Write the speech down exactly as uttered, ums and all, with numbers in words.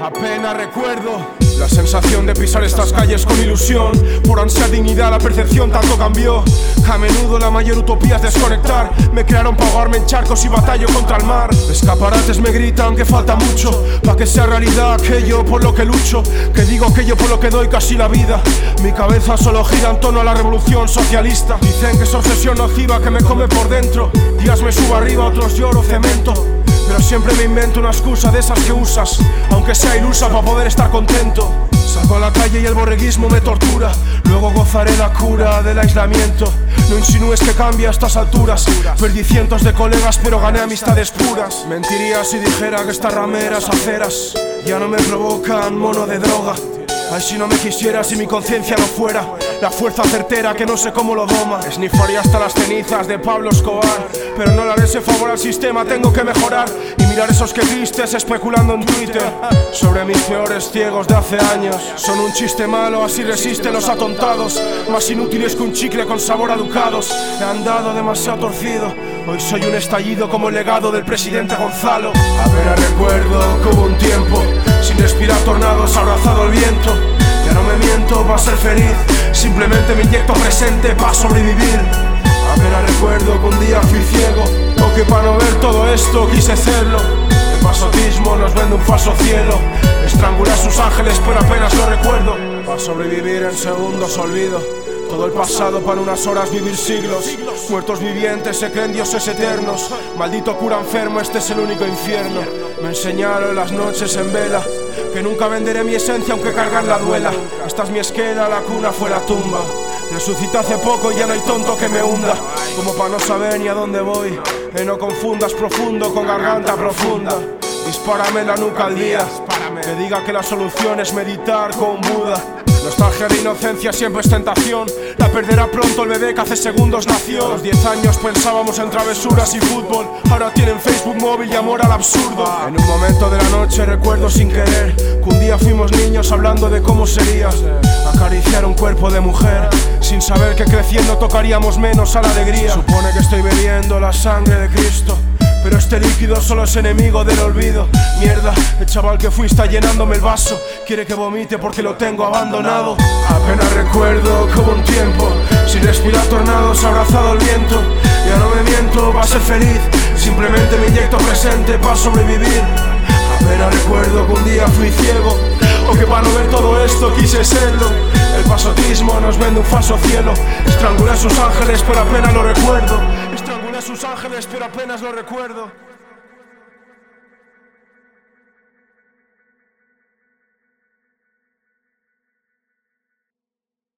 Apenas recuerdo la sensación de pisar estas calles con ilusión. Por ansia dignidad la percepción tanto cambió. A menudo la mayor utopía es desconectar. Me crearon para ahogarme en charcos y batallo contra el mar. Escaparates me gritan que falta mucho para que sea realidad aquello por lo que lucho. Que digo aquello por lo que doy casi la vida. Mi cabeza solo gira en torno a la revolución socialista. Dicen que es obsesión nociva que me come por dentro. Días me subo arriba, otros lloro cemento. Pero siempre me invento una excusa de esas que usas, aunque sea ilusa, para poder estar contento. Salgo a la calle y el borreguismo me tortura. Luego gozaré la cura del aislamiento. No insinúes que cambia a estas alturas. Perdí cientos de colegas pero gané amistades puras. Mentiría si dijera que estas rameras aceras ya no me provocan mono de droga. Ay, si no me quisiera, si mi conciencia no fuera la fuerza certera que no sé cómo lo doma. Esnifaría hasta las cenizas de Pablo Escobar, pero no le haré ese favor al sistema, tengo que mejorar. Y mirar esos que tristes especulando en Twitter sobre mis peores ciegos de hace años. Son un chiste malo, así resisten los atontados, más inútiles que un chicle con sabor a ducados. He andado demasiado torcido, hoy soy un estallido como el legado del presidente Gonzalo. Apenas recuerdo que hubo un tiempo sin respirar tornados, abrazado al viento. Ya no me miento pa' ser feliz, simplemente me inyecto presente pa' sobrevivir. Apenas recuerdo que un día fui ciego, o que para no ver todo esto quise serlo. El pasotismo nos vende un falso cielo, estrangulé a sus ángeles pero apenas lo recuerdo. Pa' sobrevivir en segundos olvido todo el pasado, para unas horas vivir siglos. Muertos vivientes se creen dioses eternos. Maldito cura enfermo, este es el único infierno. Me enseñaron las noches en vela que nunca venderé mi esencia aunque cargarla duela. Esta es mi esquela, la cuna fue la tumba. Resucité hace poco y ya no hay tonto que me hunda. Como pa' no saber ni a dónde voy. Y no confundas profundo con garganta profunda. Dispárame la nuca al día, que diga que la solución es meditar con Buda. Nostalgia de inocencia siempre es tentación. La perderá pronto el bebé que hace segundos nació. A los diez años pensábamos en travesuras y fútbol. Ahora tienen Facebook móvil y amor al absurdo. En un momento de la noche recuerdo sin querer que un día fuimos niños hablando de cómo sería acariciar un cuerpo de mujer, sin saber que creciendo tocaríamos menos a la alegría. Supone que estoy bebiendo la sangre de Cristo, pero este líquido solo es enemigo del olvido. Mierda, el chaval que fui está llenándome el vaso. Quiere que vomite porque lo tengo abandonado. Apenas recuerdo que hubo un tiempo sin respirar tornados, abrazado al viento. Ya no me miento, va a ser feliz, simplemente me inyecto presente para sobrevivir. Apenas recuerdo que un día fui ciego, o que para no ver todo esto quise serlo. El pasotismo nos vende un falso cielo. Estrangulé a sus ángeles pero apenas lo recuerdo. Estrangulé a sus ángeles pero apenas lo recuerdo.